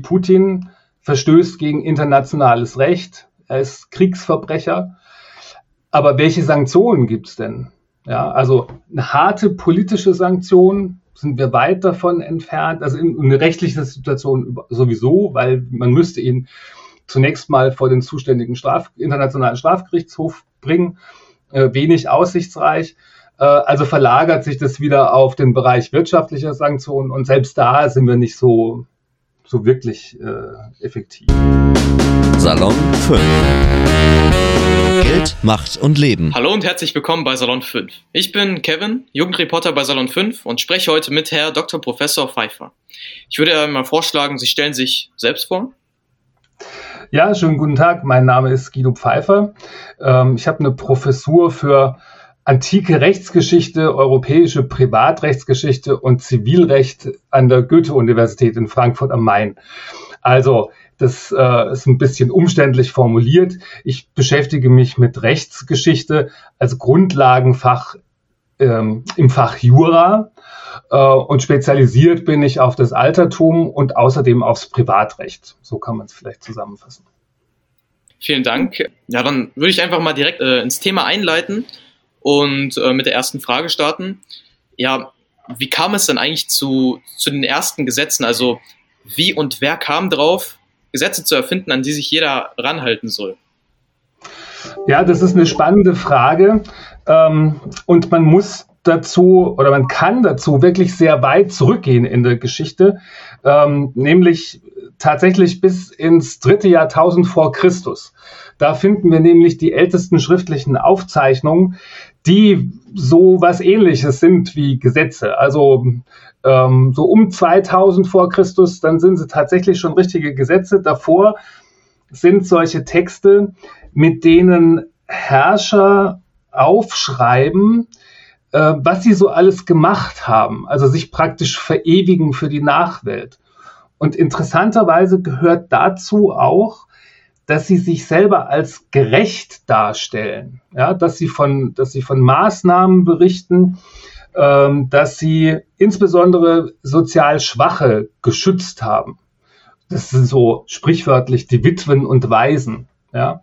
Putin verstößt gegen internationales Recht, er ist Kriegsverbrecher. Aber welche Sanktionen gibt es denn? Ja, also eine harte politische Sanktion, sind wir weit davon entfernt. Also in eine rechtliche Situation sowieso, weil man müsste ihn zunächst mal vor den zuständigen Internationalen Strafgerichtshof bringen. Wenig aussichtsreich. Also verlagert sich das wieder auf den Bereich wirtschaftlicher Sanktionen und selbst da sind wir nicht so wirklich effektiv. Salon 5. Geld, Macht und Leben. Hallo und herzlich willkommen bei Salon 5. Ich bin Kevin, Jugendreporter bei Salon 5 und spreche heute mit Herr Dr. Professor Pfeiffer. Ich würde mal vorschlagen, Sie stellen sich selbst vor. Ja, schönen guten Tag. Mein Name ist Guido Pfeiffer. Ich habe eine Professur für antike Rechtsgeschichte, europäische Privatrechtsgeschichte und Zivilrecht an der Goethe-Universität in Frankfurt am Main. Also das ist ein bisschen umständlich formuliert. Ich beschäftige mich mit Rechtsgeschichte als Grundlagenfach im Fach Jura und spezialisiert bin ich auf das Altertum und außerdem aufs Privatrecht. So kann man es vielleicht zusammenfassen. Vielen Dank. Ja, dann würde ich einfach mal direkt ins Thema einleiten und mit der ersten Frage starten. Ja, wie kam es denn eigentlich zu den ersten Gesetzen? Also wie und wer kam drauf, Gesetze zu erfinden, an die sich jeder ranhalten soll? Ja, das ist eine spannende Frage und man muss dazu oder man kann dazu wirklich sehr weit zurückgehen in der Geschichte, nämlich tatsächlich bis ins 3. Jahrtausend vor Christus. Da finden wir nämlich die ältesten schriftlichen Aufzeichnungen, die so was Ähnliches sind wie Gesetze. Also so um 2000 vor Christus, dann sind sie tatsächlich schon richtige Gesetze. Davor sind solche Texte, mit denen Herrscher aufschreiben, was sie so alles gemacht haben, also sich praktisch verewigen für die Nachwelt. Und interessanterweise gehört dazu auch, dass sie sich selber als gerecht darstellen, ja, dass sie von Maßnahmen berichten, dass sie insbesondere sozial Schwache geschützt haben. Das sind so sprichwörtlich die Witwen und Waisen. Ja,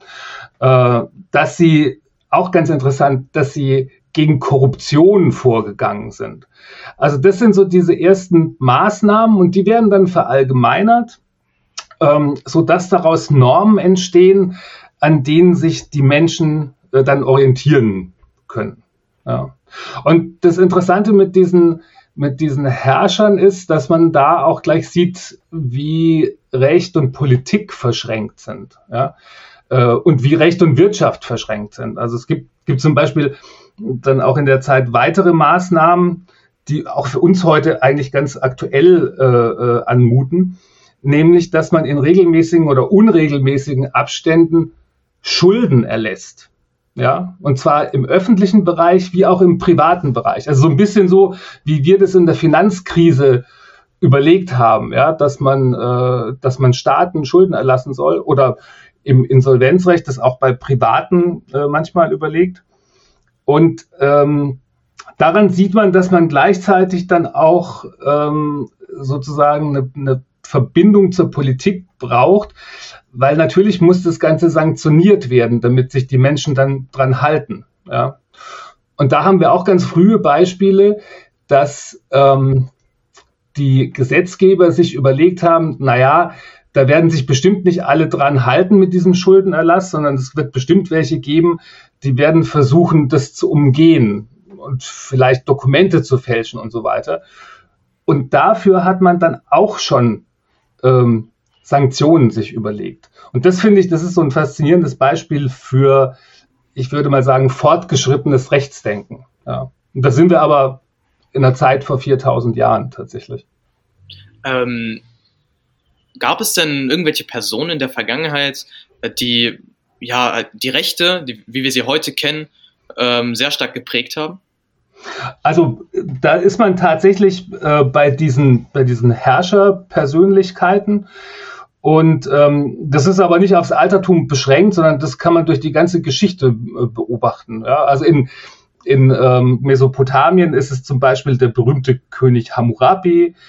dass sie, auch ganz interessant, dass sie gegen Korruption vorgegangen sind. Also das sind so diese ersten Maßnahmen und die werden dann verallgemeinert, sodass daraus Normen entstehen, an denen sich die Menschen dann orientieren können. Ja. Und das Interessante mit diesen Herrschern ist, dass man da auch gleich sieht, wie Recht und Politik verschränkt sind, ja, und wie Recht und Wirtschaft verschränkt sind. Also es gibt zum Beispiel dann auch in der Zeit weitere Maßnahmen, die auch für uns heute eigentlich ganz aktuell anmuten, nämlich, dass man in regelmäßigen oder unregelmäßigen Abständen Schulden erlässt. Ja, und zwar im öffentlichen Bereich wie auch im privaten Bereich. Also so ein bisschen so, wie wir das in der Finanzkrise überlegt haben, ja, dass man Staaten Schulden erlassen soll oder im Insolvenzrecht das auch bei Privaten manchmal überlegt. Und daran sieht man, dass man gleichzeitig dann auch sozusagen eine Verbindung zur Politik braucht, weil natürlich muss das Ganze sanktioniert werden, damit sich die Menschen dann dran halten. Ja. Und da haben wir auch ganz frühe Beispiele, dass die Gesetzgeber sich überlegt haben, naja, da werden sich bestimmt nicht alle dran halten mit diesem Schuldenerlass, sondern es wird bestimmt welche geben, die werden versuchen, das zu umgehen und vielleicht Dokumente zu fälschen und so weiter. Und dafür hat man dann auch schon Sanktionen sich überlegt. Und das finde ich, das ist so ein faszinierendes Beispiel für, ich würde mal sagen, fortgeschrittenes Rechtsdenken. Ja. Und da sind wir aber in der Zeit vor 4000 Jahren tatsächlich. Gab es denn irgendwelche Personen in der Vergangenheit, die die Rechte, wie wir sie heute kennen, sehr stark geprägt haben? Also da ist man tatsächlich bei diesen Herrscherpersönlichkeiten und das ist aber nicht aufs Altertum beschränkt, sondern das kann man durch die ganze Geschichte beobachten. Ja? Also in Mesopotamien ist es zum Beispiel der berühmte König Hammurapi,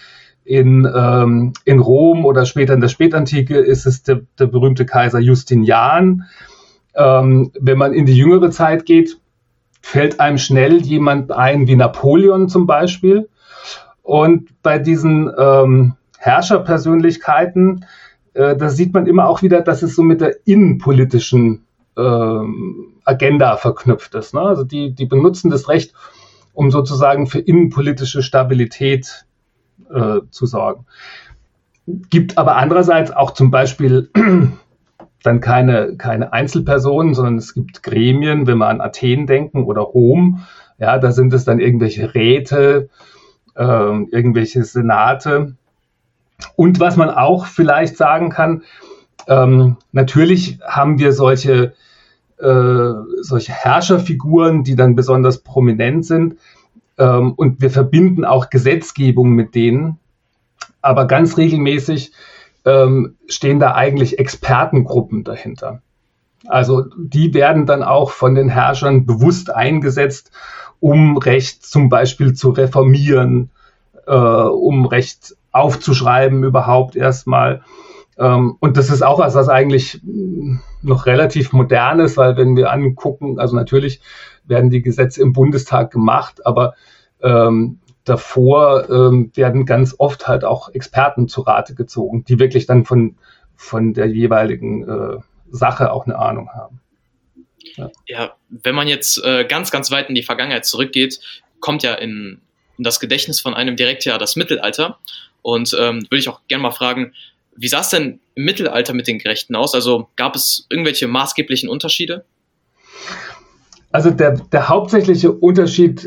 In Rom oder später in der Spätantike ist es der berühmte Kaiser Justinian. Wenn man in die jüngere Zeit geht, fällt einem schnell jemand ein wie Napoleon zum Beispiel. Und bei diesen Herrscherpersönlichkeiten, da sieht man immer auch wieder, dass es so mit der innenpolitischen Agenda verknüpft ist. Ne? Also die benutzen das Recht, um sozusagen für innenpolitische Stabilität zu sorgen. Gibt aber andererseits auch zum Beispiel dann keine Einzelpersonen, sondern es gibt Gremien, wenn wir an Athen denken oder Rom. Ja, da sind es dann irgendwelche Räte, irgendwelche Senate. Und was man auch vielleicht sagen kann, natürlich haben wir solche Herrscherfiguren, die dann besonders prominent sind. Und wir verbinden auch Gesetzgebung mit denen. Aber ganz regelmäßig stehen da eigentlich Expertengruppen dahinter. Also die werden dann auch von den Herrschern bewusst eingesetzt, um Recht zum Beispiel zu reformieren, um Recht aufzuschreiben überhaupt erstmal. Und das ist auch was eigentlich noch relativ modern ist, weil wenn wir angucken, also natürlich werden die Gesetze im Bundestag gemacht, aber davor werden ganz oft halt auch Experten zu Rate gezogen, die wirklich dann von der jeweiligen Sache auch eine Ahnung haben. Ja, wenn man jetzt ganz, ganz weit in die Vergangenheit zurückgeht, kommt ja in das Gedächtnis von einem direkt ja das Mittelalter. Und würde ich auch gerne mal fragen, wie sah es denn im Mittelalter mit den Gerichten aus? Also gab es irgendwelche maßgeblichen Unterschiede? Also der hauptsächliche Unterschied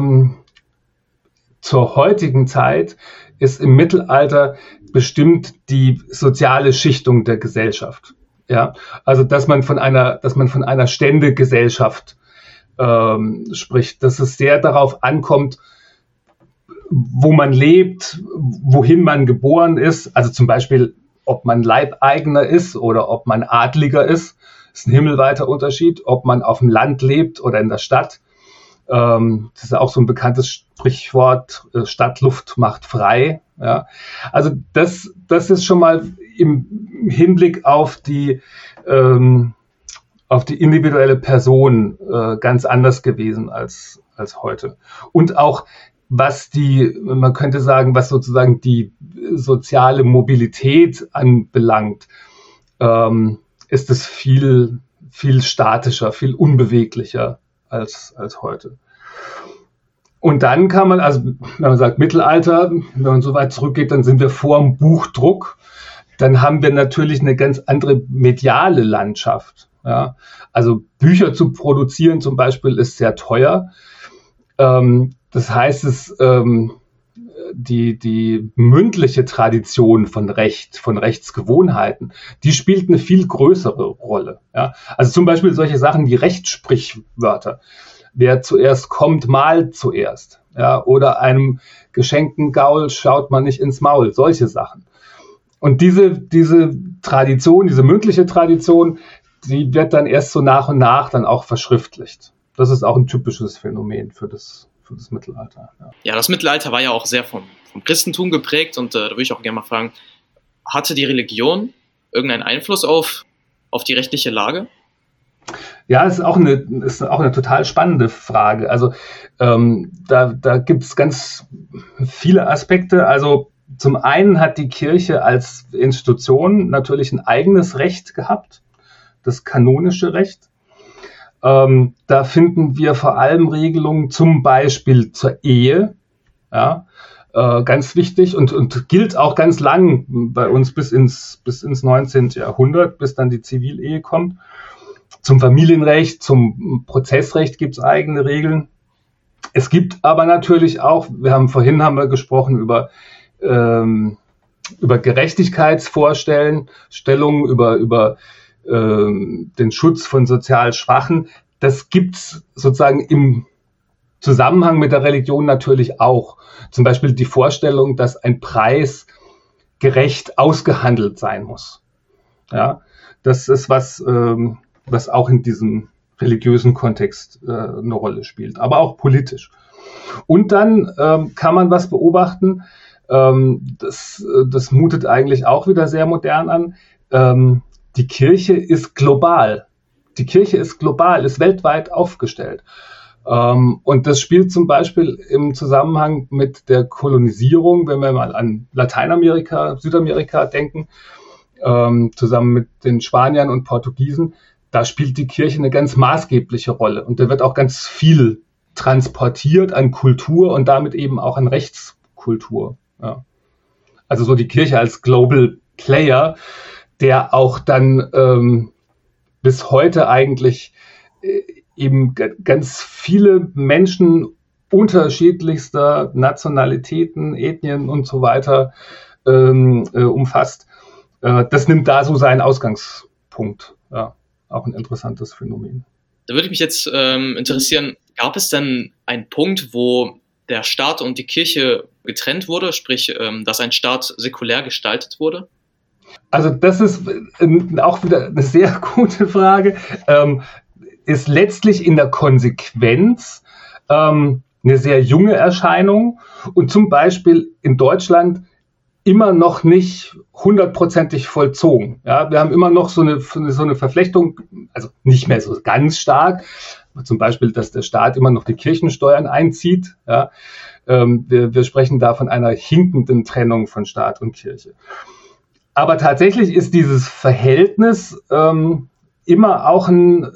zur heutigen Zeit ist im Mittelalter bestimmt die soziale Schichtung der Gesellschaft. Ja, also dass man von einer Ständegesellschaft spricht, dass es sehr darauf ankommt, wo man lebt, wohin man geboren ist. Also zum Beispiel, ob man Leibeigener ist oder ob man Adliger ist ein himmelweiter Unterschied. Ob man auf dem Land lebt oder in der Stadt. Das ist ja auch so ein bekanntes Sprichwort, Stadtluft macht frei. Ja. Also das ist schon mal im Hinblick auf die individuelle Person ganz anders gewesen als heute. Und auch man könnte sagen, was sozusagen die soziale Mobilität anbelangt, ist es viel, viel statischer, viel unbeweglicher als heute. Und dann kann man, also wenn man sagt Mittelalter, wenn man so weit zurückgeht, dann sind wir vor dem Buchdruck. Dann haben wir natürlich eine ganz andere mediale Landschaft. Ja? Also Bücher zu produzieren zum Beispiel ist sehr teuer. Das heißt, die mündliche Tradition von Recht, von Rechtsgewohnheiten, die spielt eine viel größere Rolle. Ja? Also zum Beispiel solche Sachen wie Rechtssprichwörter. Wer zuerst kommt, malt zuerst. Ja? Oder einem geschenkten Gaul schaut man nicht ins Maul. Solche Sachen. Und diese Tradition, diese mündliche Tradition, die wird dann erst so nach und nach dann auch verschriftlicht. Das ist auch ein typisches Phänomen für das Mittelalter. Ja, das Mittelalter war ja auch sehr vom Christentum geprägt und da würde ich auch gerne mal fragen, hatte die Religion irgendeinen Einfluss auf die rechtliche Lage? Ja, ist auch eine total spannende Frage. Also da gibt es ganz viele Aspekte. Also zum einen hat die Kirche als Institution natürlich ein eigenes Recht gehabt, das kanonische Recht. Da finden wir vor allem Regelungen zum Beispiel zur Ehe, ja, ganz wichtig und gilt auch ganz lang bei uns bis ins 19. Jahrhundert, bis dann die Zivilehe kommt. Zum Familienrecht, zum Prozessrecht gibt es eigene Regeln. Es gibt aber natürlich auch, vorhin haben wir gesprochen über Gerechtigkeitsvorstellungen, über den Schutz von sozial Schwachen. Das gibt's sozusagen im Zusammenhang mit der Religion natürlich auch. Zum Beispiel die Vorstellung, dass ein Preis gerecht ausgehandelt sein muss. Ja, das ist was auch in diesem religiösen Kontext eine Rolle spielt, aber auch politisch. Und dann kann man was beobachten. Das mutet eigentlich auch wieder sehr modern an. Die Kirche ist global. Die Kirche ist global, ist weltweit aufgestellt. Und das spielt zum Beispiel im Zusammenhang mit der Kolonisierung, wenn wir mal an Lateinamerika, Südamerika denken, zusammen mit den Spaniern und Portugiesen, da spielt die Kirche eine ganz maßgebliche Rolle. Und da wird auch ganz viel transportiert an Kultur und damit eben auch an Rechtskultur. Ja. Also so die Kirche als Global Player, der auch dann bis heute eigentlich eben ganz viele Menschen unterschiedlichster Nationalitäten, Ethnien und so weiter umfasst. Das nimmt da so seinen Ausgangspunkt. Ja, auch ein interessantes Phänomen. Da würde mich jetzt interessieren, gab es denn einen Punkt, wo der Staat und die Kirche getrennt wurde, sprich, dass ein Staat säkulär gestaltet wurde? Also das ist auch wieder eine sehr gute Frage. Ist letztlich in der Konsequenz eine sehr junge Erscheinung und zum Beispiel in Deutschland immer noch nicht 100%ig vollzogen. Ja, wir haben immer noch so eine Verflechtung, also nicht mehr so ganz stark, zum Beispiel, dass der Staat immer noch die Kirchensteuern einzieht. Ja, wir sprechen da von einer hinkenden Trennung von Staat und Kirche. Aber tatsächlich ist dieses Verhältnis immer auch ein,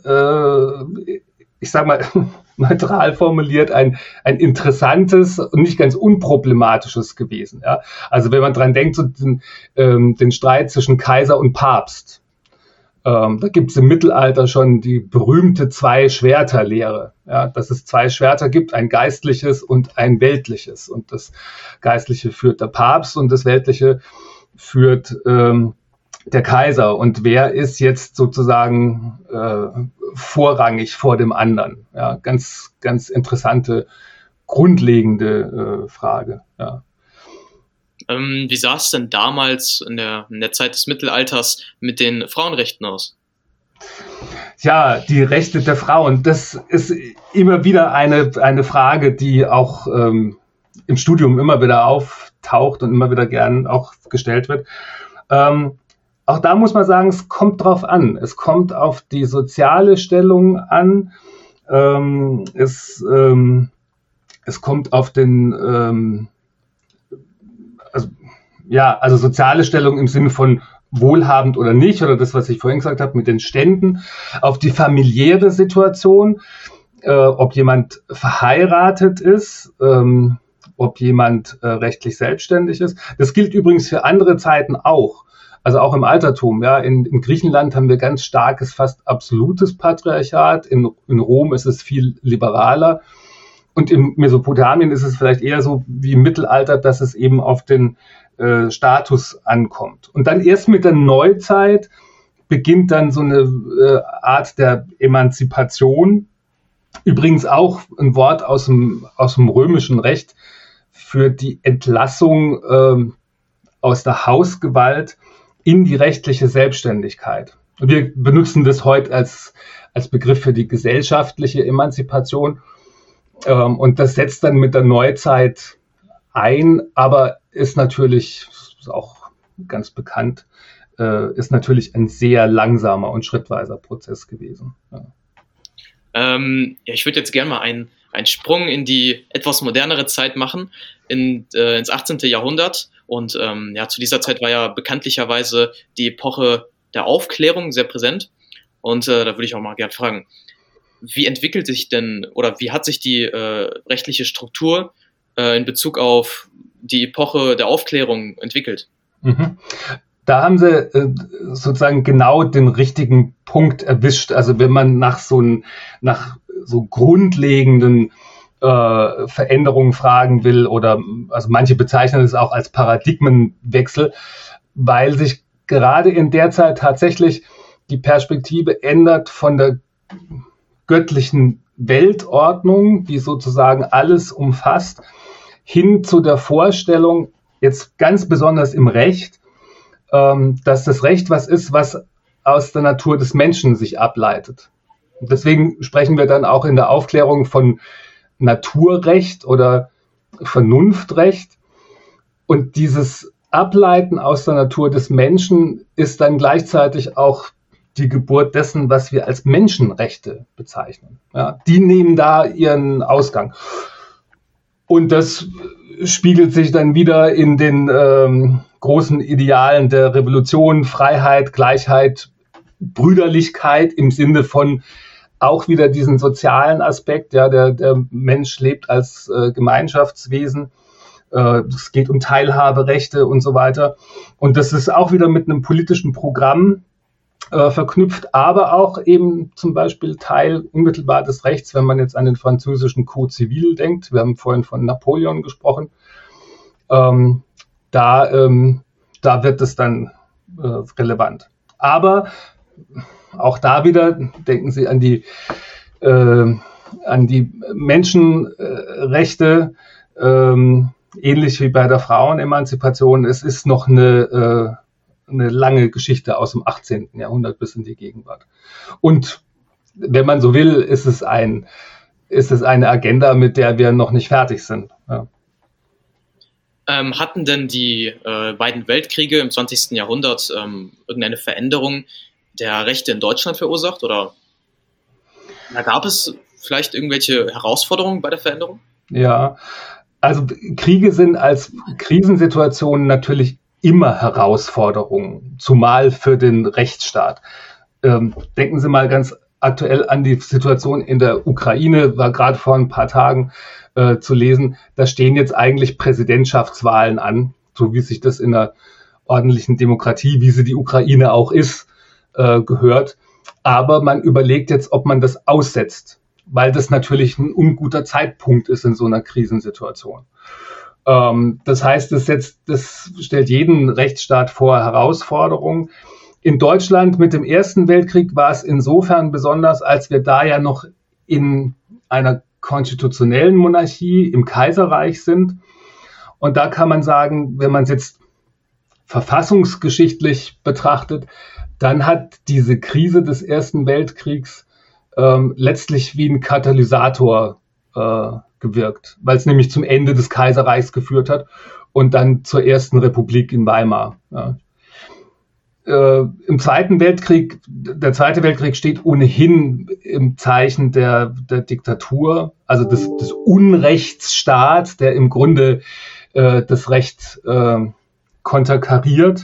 ich sag mal, neutral formuliert, ein interessantes und nicht ganz unproblematisches gewesen. Ja? Also wenn man dran denkt, so den Streit zwischen Kaiser und Papst, da gibt es im Mittelalter schon die berühmte Zwei-Schwerter-Lehre, ja? Dass es zwei Schwerter gibt, ein geistliches und ein weltliches. Und das Geistliche führt der Papst und das Weltliche führt der Kaiser. Und wer ist jetzt sozusagen vorrangig vor dem anderen? Ja, ganz, ganz interessante, grundlegende Frage. Ja. Wie sah es denn damals in der Zeit des Mittelalters mit den Frauenrechten aus? Ja, die Rechte der Frauen, das ist immer wieder eine Frage, die auch im Studium immer wieder auftaucht und immer wieder gern auch gestellt wird. Auch da muss man sagen, es kommt drauf an. Es kommt auf die soziale Stellung an. Es kommt auf den, also soziale Stellung im Sinne von wohlhabend oder nicht, oder das, was ich vorhin gesagt habe mit den Ständen, auf die familiäre Situation, ob jemand verheiratet ist, ob jemand rechtlich selbstständig ist. Das gilt übrigens für andere Zeiten auch. Also auch im Altertum. Ja, in Griechenland haben wir ganz starkes, fast absolutes Patriarchat. In Rom ist es viel liberaler. Und in Mesopotamien ist es vielleicht eher so wie im Mittelalter, dass es eben auf den Status ankommt. Und dann erst mit der Neuzeit beginnt dann so eine Art der Emanzipation. Übrigens auch ein Wort aus dem römischen Recht für die Entlassung aus der Hausgewalt in die rechtliche Selbstständigkeit. Und wir benutzen das heute als Begriff für die gesellschaftliche Emanzipation. Und das setzt dann mit der Neuzeit ein, aber ist natürlich, ist auch ganz bekannt, ist natürlich ein sehr langsamer und schrittweiser Prozess gewesen. Ja. Ich würde jetzt gerne mal einen Sprung in die etwas modernere Zeit machen, ins 18. Jahrhundert. Und zu dieser Zeit war ja bekanntlicherweise die Epoche der Aufklärung sehr präsent. Und da würde ich auch mal gerne fragen, wie entwickelt sich denn oder wie hat sich die rechtliche Struktur in Bezug auf die Epoche der Aufklärung entwickelt? Mhm. Da haben Sie sozusagen genau den richtigen Punkt erwischt. Also wenn man nach so grundlegenden Veränderungen fragen will oder also manche bezeichnen es auch als Paradigmenwechsel, weil sich gerade in der Zeit tatsächlich die Perspektive ändert von der göttlichen Weltordnung, die sozusagen alles umfasst, hin zu der Vorstellung, jetzt ganz besonders im Recht, dass das Recht was ist, was aus der Natur des Menschen sich ableitet. Und deswegen sprechen wir dann auch in der Aufklärung von Naturrecht oder Vernunftrecht. Und dieses Ableiten aus der Natur des Menschen ist dann gleichzeitig auch die Geburt dessen, was wir als Menschenrechte bezeichnen. Ja, die nehmen da ihren Ausgang. Und das spiegelt sich dann wieder in den großen Idealen der Revolution: Freiheit, Gleichheit, Brüderlichkeit im Sinne von auch wieder diesen sozialen Aspekt. Ja, der Mensch lebt als Gemeinschaftswesen. Es geht um Teilhaberechte und so weiter. Und das ist auch wieder mit einem politischen Programm verknüpft, aber auch eben zum Beispiel Teil unmittelbar des Rechts, wenn man jetzt an den französischen Code Civil denkt. Wir haben vorhin von Napoleon gesprochen. Da wird es dann relevant. Aber auch da wieder denken Sie an die Menschenrechte, ähnlich wie bei der Frauenemanzipation. Es ist noch eine lange Geschichte aus dem 18. Jahrhundert bis in die Gegenwart. Und wenn man so will, ist es eine Agenda, mit der wir noch nicht fertig sind. Ja. Hatten denn die beiden Weltkriege im 20. Jahrhundert irgendeine Veränderung der Rechte in Deutschland verursacht? Oder gab es vielleicht irgendwelche Herausforderungen bei der Veränderung? Ja, also Kriege sind als Krisensituationen natürlich immer Herausforderungen, zumal für den Rechtsstaat. Denken Sie mal ganz aktuell an die Situation in der Ukraine, war gerade vor ein paar Tagen zu lesen. Da stehen jetzt eigentlich Präsidentschaftswahlen an, so wie sich das in einer ordentlichen Demokratie, wie sie die Ukraine auch ist, gehört. Aber man überlegt jetzt, ob man das aussetzt, weil das natürlich ein unguter Zeitpunkt ist in so einer Krisensituation. Das heißt, das stellt jeden Rechtsstaat vor Herausforderungen. In Deutschland mit dem Ersten Weltkrieg war es insofern besonders, als wir da ja noch in einer konstitutionellen Monarchie im Kaiserreich sind. Und da kann man sagen, wenn man es jetzt verfassungsgeschichtlich betrachtet, dann hat diese Krise des Ersten Weltkriegs letztlich wie ein Katalysator gewirkt, weil es nämlich zum Ende des Kaiserreichs geführt hat und dann zur Ersten Republik in Weimar. Ja. Im Zweiten Weltkrieg, der Zweite Weltkrieg steht ohnehin im Zeichen der Diktatur, also des Unrechtsstaats, der im Grunde das Recht konterkariert.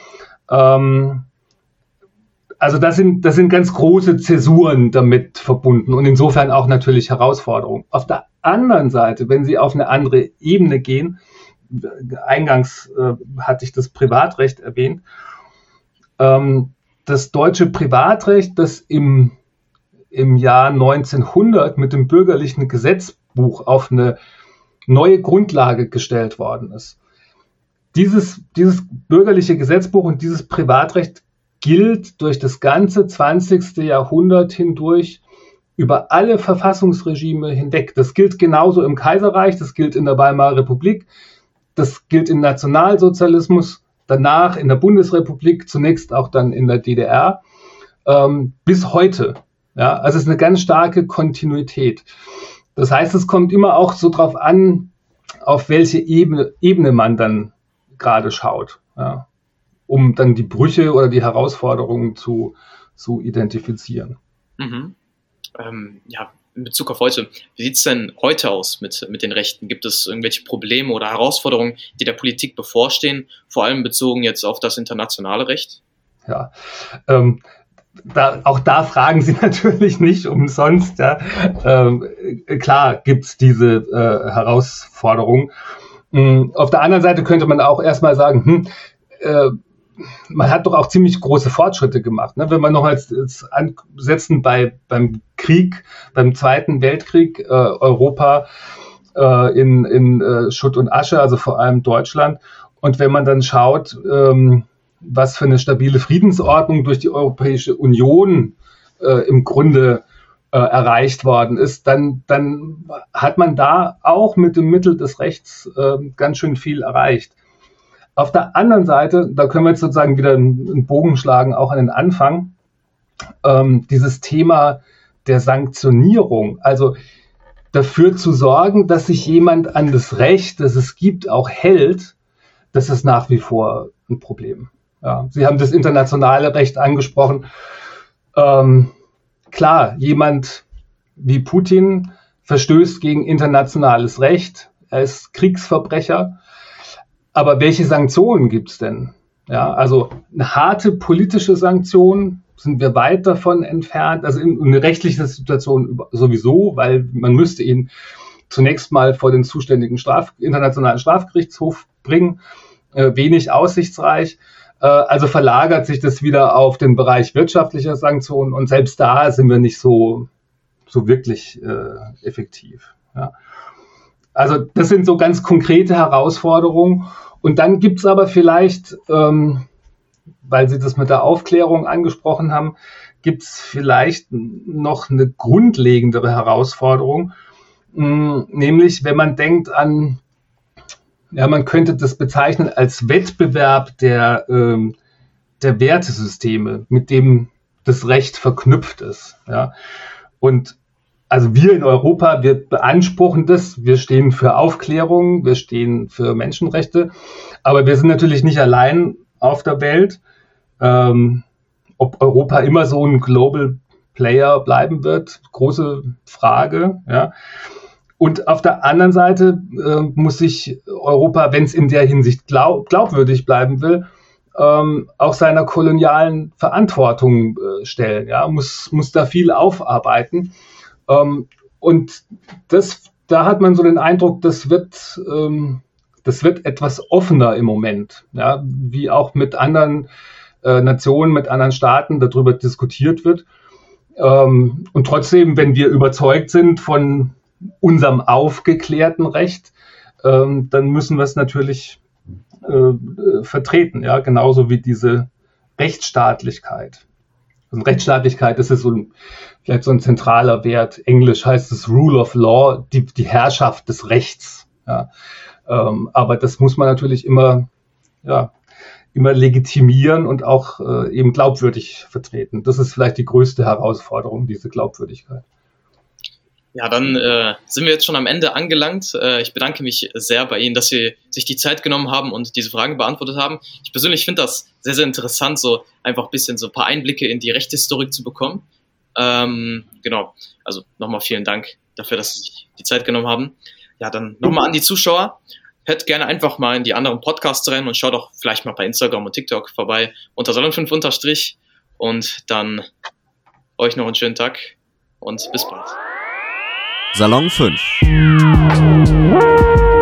Also das sind ganz große Zäsuren damit verbunden und insofern auch natürlich Herausforderungen. Auf der anderen Seite, wenn Sie auf eine andere Ebene gehen, eingangs hatte ich das Privatrecht erwähnt, das deutsche Privatrecht, das im Jahr 1900 mit dem bürgerlichen Gesetzbuch auf eine neue Grundlage gestellt worden ist. Dieses bürgerliche Gesetzbuch und dieses Privatrecht gilt durch das ganze 20. Jahrhundert hindurch über alle Verfassungsregime hinweg. Das gilt genauso im Kaiserreich, das gilt in der Weimarer Republik, das gilt im Nationalsozialismus, danach in der Bundesrepublik, zunächst auch dann in der DDR, bis heute. Ja, also es ist eine ganz starke Kontinuität. Das heißt, es kommt immer auch so drauf an, auf welche Ebene man dann gerade schaut, ja, um dann die Brüche oder die Herausforderungen zu identifizieren. Mhm. Ja, in Bezug auf heute, wie sieht es denn heute aus mit den Rechten? Gibt es irgendwelche Probleme oder Herausforderungen, die der Politik bevorstehen, vor allem bezogen jetzt auf das internationale Recht? Ja, auch da fragen Sie natürlich nicht umsonst. Ja. Klar gibt es diese Herausforderung. Auf der anderen Seite könnte man auch erstmal sagen, man hat doch auch ziemlich große Fortschritte gemacht. Ne? Wenn wir noch jetzt ansetzen beim Krieg, beim Zweiten Weltkrieg, Europa in Schutt und Asche, also vor allem Deutschland. Und wenn man dann schaut, was für eine stabile Friedensordnung durch die Europäische Union im Grunde erreicht worden ist, dann hat man da auch mit dem Mittel des Rechts ganz schön viel erreicht. Auf der anderen Seite, da können wir jetzt sozusagen wieder einen Bogen schlagen, auch an den Anfang, dieses Thema der Sanktionierung, also dafür zu sorgen, dass sich jemand an das Recht, das es gibt, auch hält, das ist nach wie vor ein Problem. Ja, Sie haben das internationale Recht angesprochen. Klar, jemand wie Putin verstößt gegen internationales Recht. Er ist Kriegsverbrecher. Aber welche Sanktionen gibt es denn? Ja, also eine harte politische Sanktion sind wir weit davon entfernt. Also in eine rechtliche Situation sowieso, weil man müsste ihn zunächst mal vor den zuständigen Internationalen Strafgerichtshof bringen. Wenig aussichtsreich. Also verlagert sich das wieder auf den Bereich wirtschaftlicher Sanktionen und selbst da sind wir nicht so wirklich effektiv. Ja. Also das sind so ganz konkrete Herausforderungen. Und dann gibt es aber vielleicht, weil Sie das mit der Aufklärung angesprochen haben, gibt es vielleicht noch eine grundlegendere Herausforderung, nämlich wenn man denkt an, ja, man könnte das bezeichnen als Wettbewerb der Wertesysteme, mit dem das Recht verknüpft ist. Ja. Und also wir in Europa, wir beanspruchen das, wir stehen für Aufklärung, wir stehen für Menschenrechte, aber wir sind natürlich nicht allein auf der Welt. Ob Europa immer so ein Global Player bleiben wird, große Frage. Ja. Und auf der anderen Seite muss sich Europa, wenn es in der Hinsicht glaubwürdig bleiben will, auch seiner kolonialen Verantwortung stellen. Ja, muss da viel aufarbeiten. Und da hat man so den Eindruck, das wird etwas offener im Moment, ja, wie auch mit anderen Nationen, mit anderen Staaten darüber diskutiert wird. Und trotzdem, wenn wir überzeugt sind von unserem aufgeklärten Recht, dann müssen wir es natürlich vertreten, ja, genauso wie diese Rechtsstaatlichkeit. Also Rechtsstaatlichkeit ist vielleicht so ein zentraler Wert. Englisch heißt es Rule of Law, die Herrschaft des Rechts. Ja. Aber das muss man natürlich immer legitimieren und auch eben glaubwürdig vertreten. Das ist vielleicht die größte Herausforderung, diese Glaubwürdigkeit. Ja, dann sind wir jetzt schon am Ende angelangt. Ich bedanke mich sehr bei Ihnen, dass Sie sich die Zeit genommen haben und diese Fragen beantwortet haben. Ich persönlich finde das sehr, sehr interessant, so einfach ein bisschen so ein paar Einblicke in die Rechtshistorik zu bekommen. Genau, also nochmal vielen Dank dafür, dass Sie sich die Zeit genommen haben. Ja, dann nochmal an die Zuschauer. Hört gerne einfach mal in die anderen Podcasts rein und schaut auch vielleicht mal bei Instagram und TikTok vorbei unter Salon5_ und dann euch noch einen schönen Tag und bis bald. Salon 5.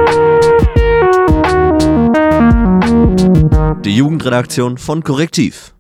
Die Jugendredaktion von Korrektiv.